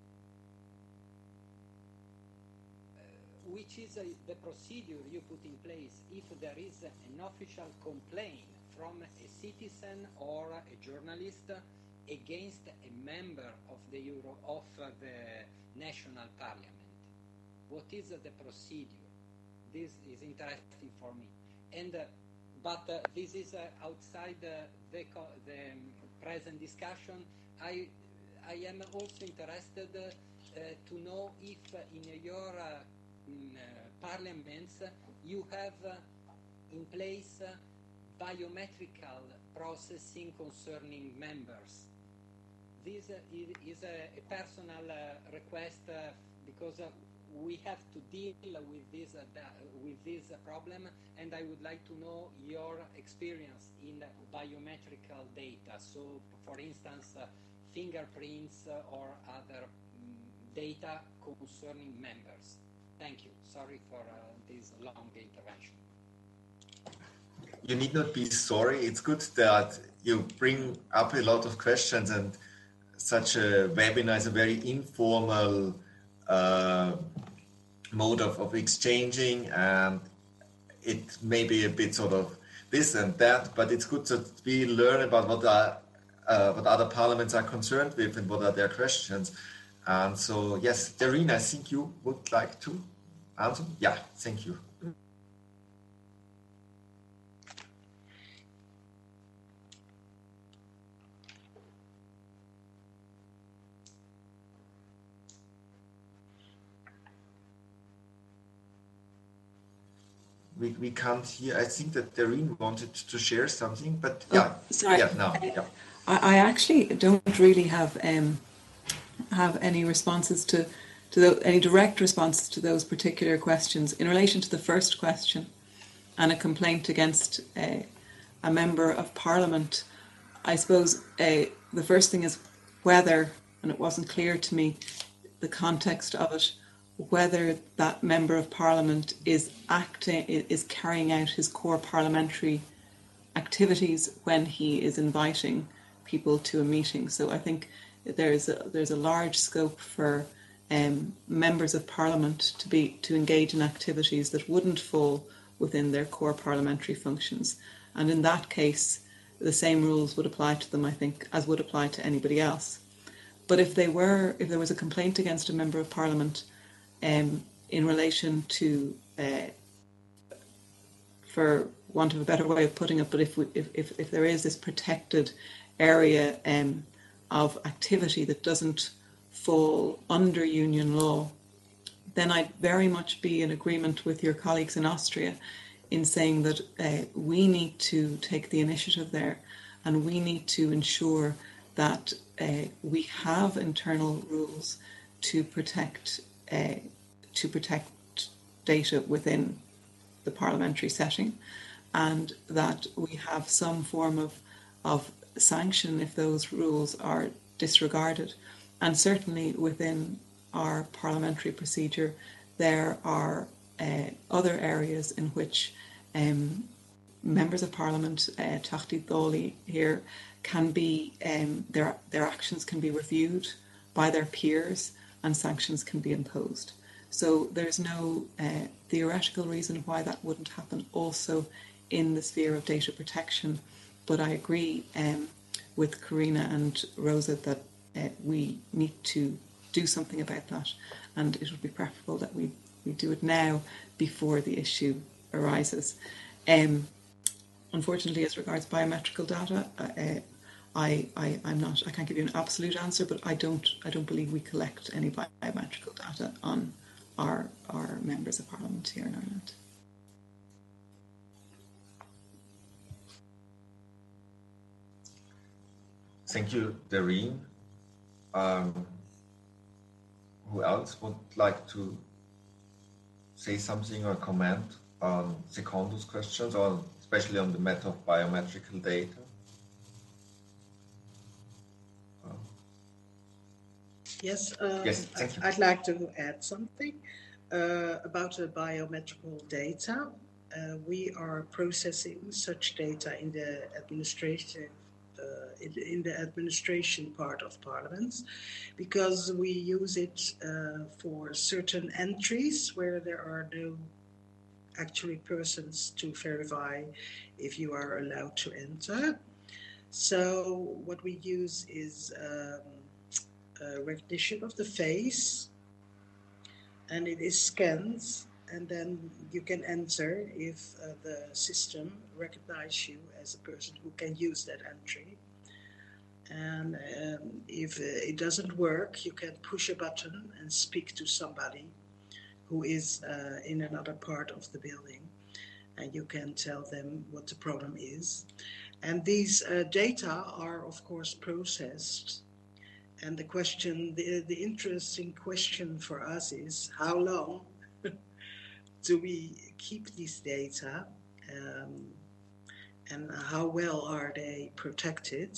Which is the procedure you put in place if there is an official complaint from a citizen or a journalist against a member of the national parliament? What is the procedure? This is interesting for me. And but this is outside the present discussion. I am also interested to know if in your parliaments you have in place biometrical processing concerning members. This is a personal request because we have to deal with this problem, and I would like to know your experience in biometrical data. So, for instance, fingerprints or other data concerning members. Thank you. Sorry for this long intervention. You need not be sorry. It's good that you bring up a lot of questions, and such a webinar is a very informal mode of exchanging, and it may be a bit sort of this and that, but it's good that we learn about what other parliaments are concerned with and what are their questions. And so, yes, Darine, I think you would like to answer? Yeah, thank you. We can't hear. I think that Darine wanted to share something, but yeah, sorry. Yeah, now, yeah. I actually don't really have any responses to any direct responses to those particular questions. In relation to the first question and a complaint against a member of Parliament, I suppose the first thing is whether, and it wasn't clear to me the context of it, whether that member of Parliament is carrying out his core parliamentary activities when he is inviting people to a meeting. So I think there's a large scope for members of Parliament to engage in activities that wouldn't fall within their core parliamentary functions, and in that case the same rules would apply to them, I think, as would apply to anybody else. But if there was a complaint against a member of Parliament in relation to, for want of a better way of putting it, but if there is this protected area of activity that doesn't fall under union law, then I'd very much be in agreement with your colleagues in Austria in saying that we need to take the initiative there, and we need to ensure that we have internal rules to protect data within the parliamentary setting, and that we have some form of sanction if those rules are disregarded. And certainly within our parliamentary procedure there are other areas in which members of Parliament, Tachtí Dólaí here, can be their actions can be reviewed by their peers and sanctions can be imposed. So there's no theoretical reason why that wouldn't happen also in the sphere of data protection. But I agree with Karina and Rosa that we need to do something about that, and it would be preferable that we do it now before the issue arises. Unfortunately, as regards biometrical data, I can't give you an absolute answer, but I don't believe we collect any biometrical data on our members of Parliament here in Ireland. Thank you, Darine. Who else would like to say something or comment on Secondo's questions, or especially on the matter of biometrical data? Yes, Yes, thank you. I'd like to add something about the biometrical data. We are processing such data in the administration in the administration part of Parliament, because we use it for certain entries where there are no actually persons to verify if you are allowed to enter. So what we use is recognition of the face, and it is scanned, and then you can enter if the system recognizes you as a person who can use that entry. And if it doesn't work, you can push a button and speak to somebody who is in another part of the building, and you can tell them what the problem is. And these data are, of course, processed. And the question, the interesting question for us is, how long do we keep these data, and how well are they protected?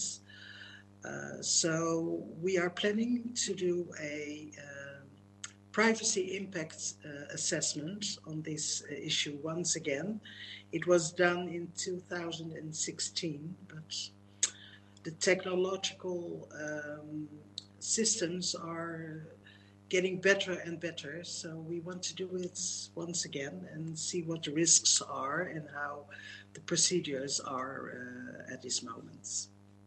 So we are planning to do a privacy impact assessment on this issue once again. It was done in 2016, but the technological systems are getting better and better, so we want to do it once again and see what the risks are and how the procedures are at this moment.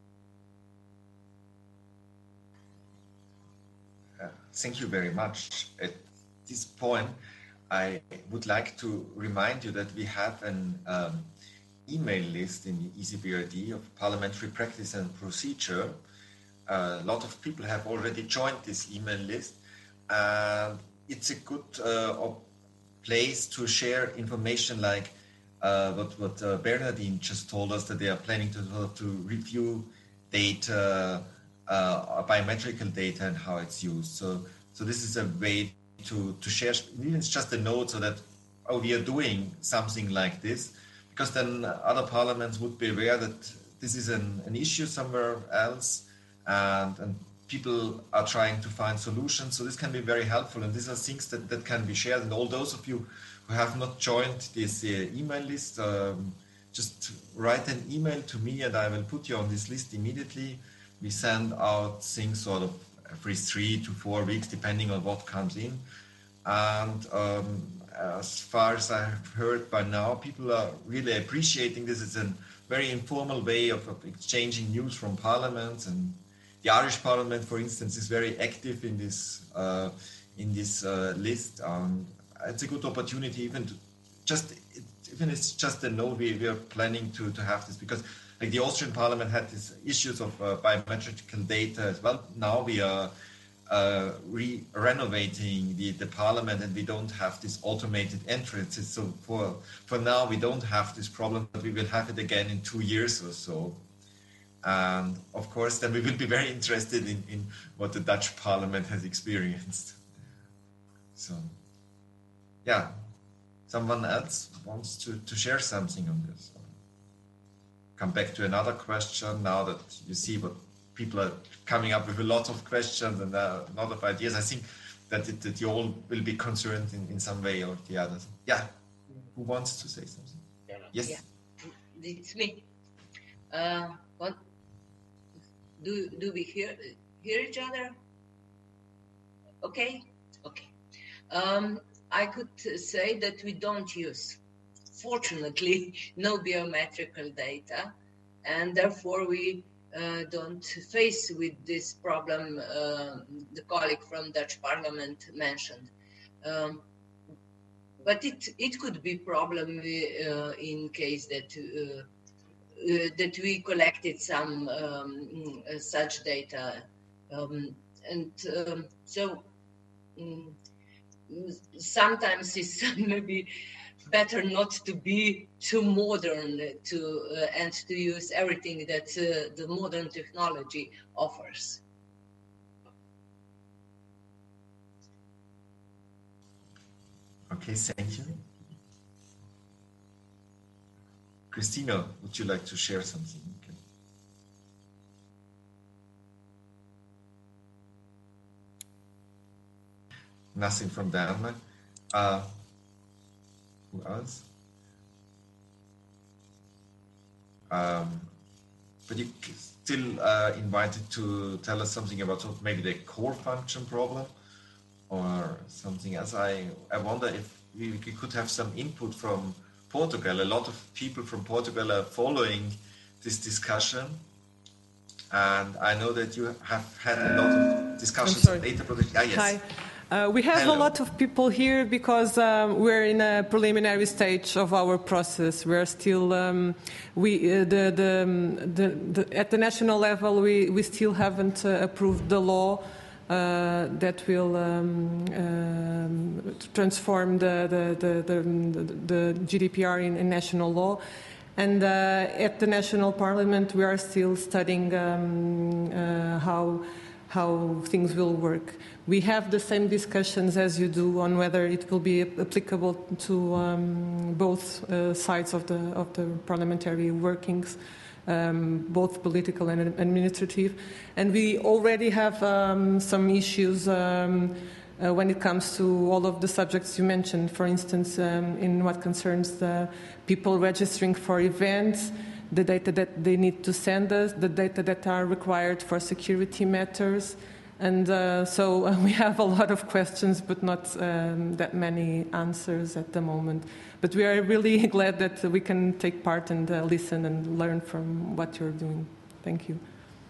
Thank you very much. At this point, I would like to remind you that we have an email list in the ECBRD of parliamentary practice and procedure. A lot of people have already joined this email list. It's a good place to share information like what Bernardine just told us, that they are planning to review data, biometrical data, and how it's used. So this is a way to share, even it's just a note, so that we are doing something like this, because then other parliaments would be aware that this is an issue somewhere else, and people are trying to find solutions. So this can be very helpful, and these are things that can be shared. And all those of you who have not joined this email list, just write an email to me and I will put you on this list immediately. We send out things sort of every 3 to 4 weeks, depending on what comes in. And as far as I've heard by now, people are really appreciating this. It's a very informal way of exchanging news from parliaments, and the Irish Parliament, for instance, is very active in this list. It's a good opportunity, even it's just a note. We are planning to have this, because like the Austrian Parliament had these issues of biometrical data as well. Now we are renovating the Parliament, and we don't have these automated entrances. So for now, we don't have this problem, but we will have it again in 2 years or so. And of course, then we will be very interested in what the Dutch Parliament has experienced. So, yeah, someone else wants to share something on this. Come back to another question now that you see what people are coming up with, a lot of questions and a lot of ideas. I think that you all will be concerned in some way or the other. Yeah, who wants to say something? Yes. Yeah. It's me. What? Do we hear each other? Okay. I could say that we don't use, fortunately, no biometrical data, and therefore we don't face with this problem the colleague from Dutch Parliament mentioned. But it could be problem in case that we collected some such data, so sometimes it's maybe better not to be too modern and to use everything that the modern technology offers. Okay, thank you. Christina, would you like to share something? Okay. nothing from Denmark. Who else? But you still invited to tell us something about maybe the core function problem or something else. I wonder if we could have some input from Portugal. A lot of people from Portugal are following this discussion. And I know that you have had a lot of discussions on data protection. Yes. Hi. We have a lot of people here because we're in a preliminary stage of our process. We're still at the national level. We still haven't approved the law that will transform the GDPR in national law. And at the national parliament, we are still studying how things will work. We have the same discussions as you do on whether it will be applicable to both sides of the parliamentary workings, both political and administrative. And we already have some issues when it comes to all of the subjects you mentioned. For instance, in what concerns the people registering for events, the data that they need to send us, the data that are required for security matters. And so we have a lot of questions, but not that many answers at the moment. But we are really glad that we can take part and listen and learn from what you're doing. Thank you.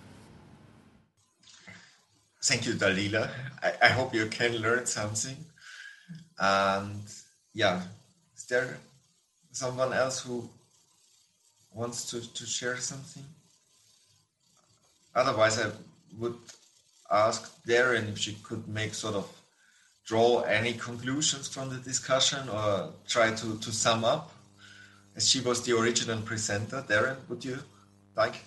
Thank you, Dalila. I hope you can learn something. And yeah, is there someone else who wants to share something? Otherwise, I would ask Darren if she could draw any conclusions from the discussion or try to sum up, as she was the original presenter. Darren, would you like?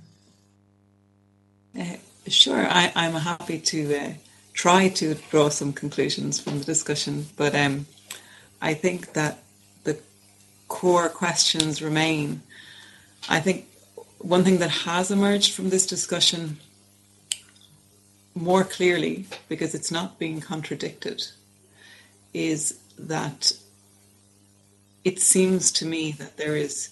Sure, I'm happy to try to draw some conclusions from the discussion, but I think that the core questions remain. I think one thing that has emerged from this discussion more clearly, because it's not being contradicted, is that it seems to me that there is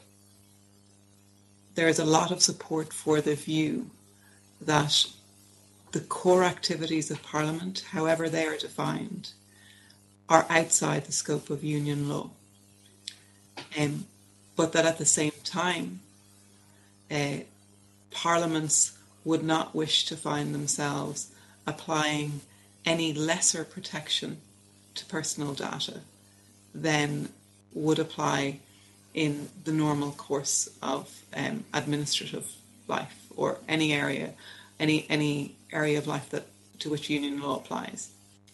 a lot of support for the view that the core activities of Parliament, however they are defined, are outside the scope of union law. But that at the same time, parliaments would not wish to find themselves applying any lesser protection to personal data than would apply in the normal course of administrative life or any area of life to which union law applies.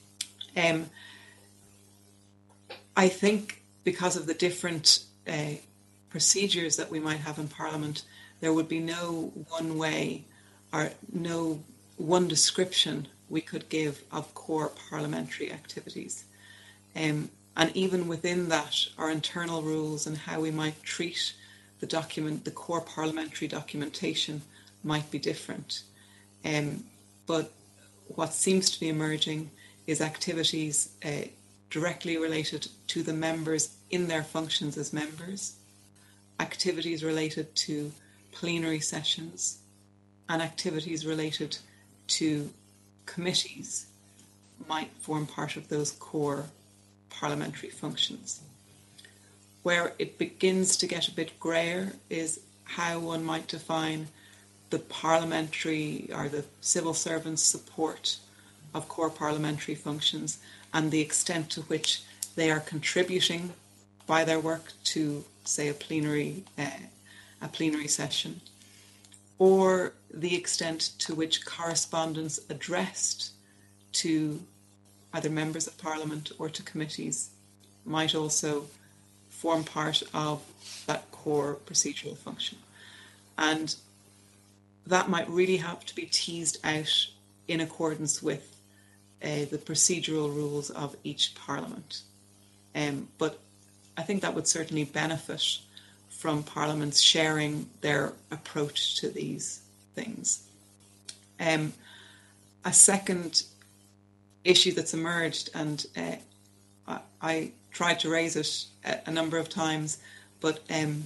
I think because of the different procedures that we might have in Parliament, there would be no one way or no one description we could give of core parliamentary activities. And even within that, our internal rules and how we might treat the core parliamentary documentation might be different. But what seems to be emerging is activities directly related to the members in their functions as members, activities related to plenary sessions, and activities related to committees might form part of those core parliamentary functions. Where it begins to get a bit greyer is how one might define the parliamentary or the civil servants' support of core parliamentary functions and the extent to which they are contributing by their work to, say, a plenary session, or the extent to which correspondence addressed to either members of Parliament or to committees might also form part of that core procedural function. And that might really have to be teased out in accordance with the procedural rules of each Parliament. But I think that would certainly benefit from parliaments sharing their approach to these things. A second issue that's emerged, and I tried to raise it a number of times, but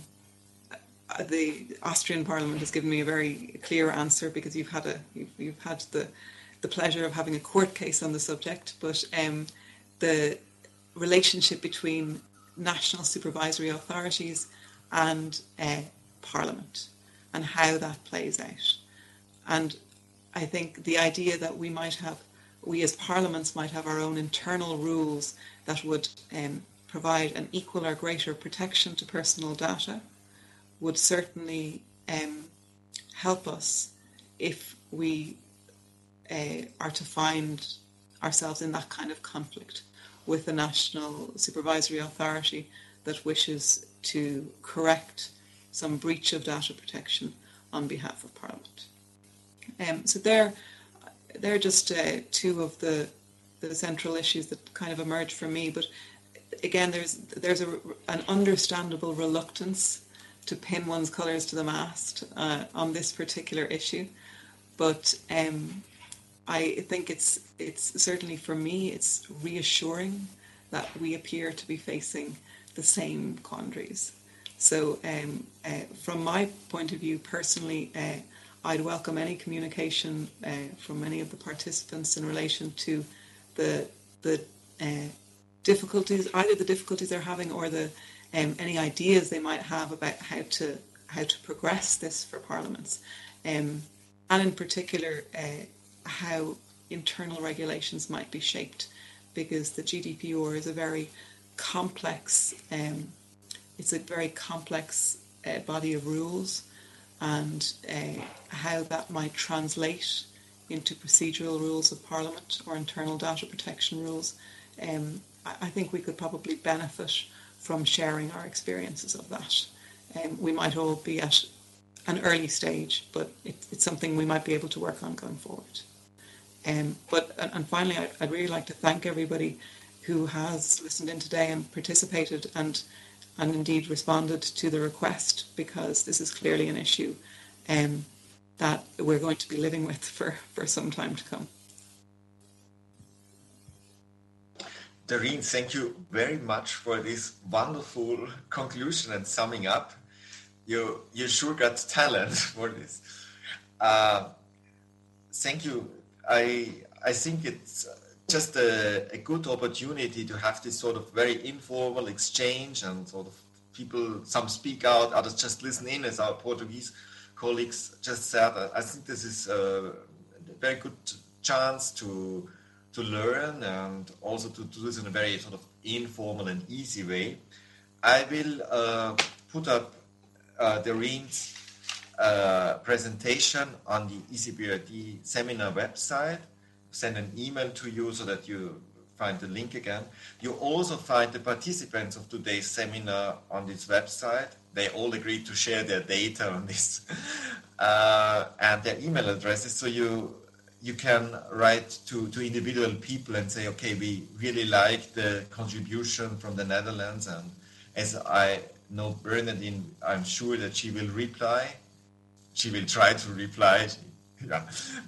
the Austrian Parliament has given me a very clear answer, because you've had the pleasure of having a court case on the subject. But the relationship between national supervisory authorities and Parliament, and how that plays out. And I think the idea that we as parliaments might have our own internal rules that would provide an equal or greater protection to personal data would certainly help us if we are to find ourselves in that kind of conflict with a national supervisory authority that wishes to correct some breach of data protection on behalf of Parliament. So they're just two of the central issues that kind of emerge for me. But again, there's an understandable reluctance to pin one's colours to the mast on this particular issue. But I think it's certainly, for me, it's reassuring that we appear to be facing the same quandaries. So from my point of view personally, I'd welcome any communication from any of the participants in relation to the difficulties, either the difficulties they're having or the any ideas they might have about how to progress this for parliaments, and in particular how internal regulations might be shaped, because the GDPR is a very complex body of rules, and how that might translate into procedural rules of Parliament or internal data protection rules. I think we could probably benefit from sharing our experiences of that. We might all be at an early stage, but it's something we might be able to work on going forward. And finally, I'd really like to thank everybody who has listened in today and participated and indeed responded to the request, because this is clearly an issue that we're going to be living with for some time to come. Doreen, thank you very much for this wonderful conclusion and summing up. You sure got talent for this. Thank you. I think it's just a good opportunity to have this sort of very informal exchange, and sort of people, some speak out, others just listen in, as our Portuguese colleagues just said. I think this is a very good chance to learn, and also to do this in a very sort of informal and easy way. I will put up Doreen's presentation on the ECBRD seminar website, send an email to you so that you find the link again. You also find the participants of today's seminar on this website. They all agreed to share their data on this and their email addresses, so you can write to individual people and say, okay, we really like the contribution from the Netherlands, and as I know Bernadine, I'm sure that she will reply. She will try to reply. Yeah.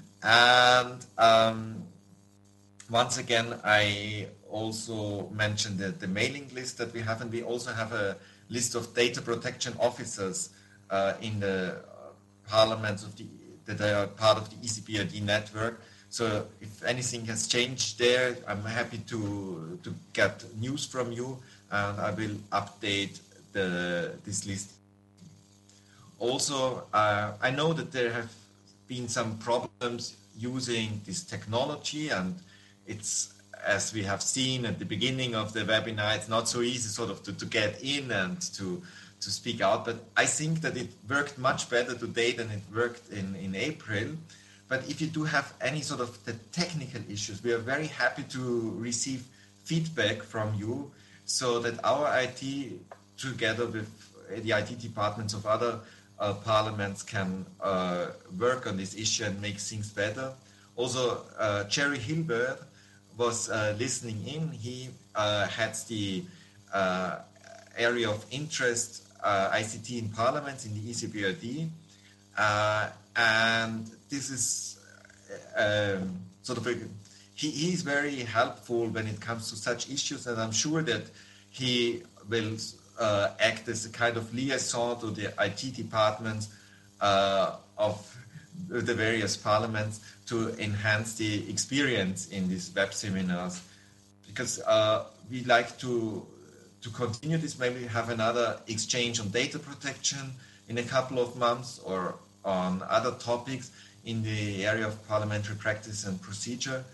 And once again, I also mentioned the mailing list that we have, and we also have a list of data protection officers in the parliaments that are part of the ECBRD network. So if anything has changed there, I'm happy to get news from you, and I will update this list. Also, I know that there have been some problems using this technology, and it's, as we have seen at the beginning of the webinar, it's not so easy sort of to get in and to speak out, but I think that it worked much better today than it worked in April. But if you do have any sort of the technical issues, we are very happy to receive feedback from you, so that our IT, together with the IT departments of other parliaments, can work on this issue and make things better. Also, Jerry Hilbert was listening in. He heads the area of interest ICT in parliaments in the ECBRD, and this is sort of he is very helpful when it comes to such issues, and I'm sure that he will act as a kind of liaison to the IT departments of the various parliaments to enhance the experience in these web seminars. Because we like to continue this, maybe have another exchange on data protection in a couple of months, or on other topics in the area of parliamentary practice and procedure.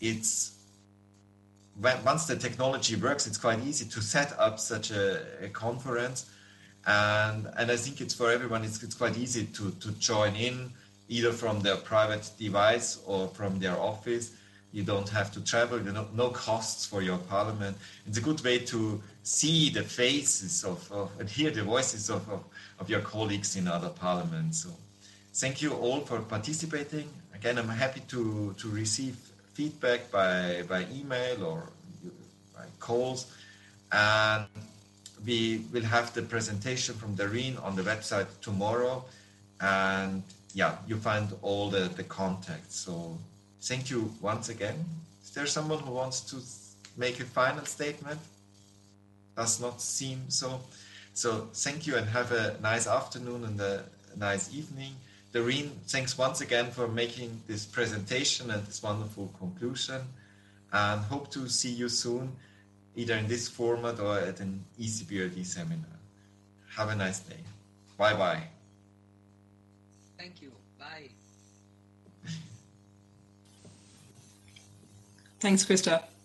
Once the technology works, it's quite easy to set up such a conference, and I think it's for everyone. It's quite easy to join in, either from their private device or from their office. You don't have to travel. No costs for your parliament. It's a good way to see the faces and hear the voices of your colleagues in other parliaments. So, thank you all for participating. Again, I'm happy to receive feedback by email or by calls, and we will have the presentation from Darine on the website tomorrow, and you find all the contacts. So thank you once again. Is there someone who wants to make a final statement? Does not seem so. So thank you, and have a nice afternoon and a nice evening. Darine, thanks once again for making this presentation and this wonderful conclusion, and hope to see you soon, either in this format or at an ECBRD seminar. Have a nice day. Bye-bye. Thank you. Bye. Thanks, Christoph.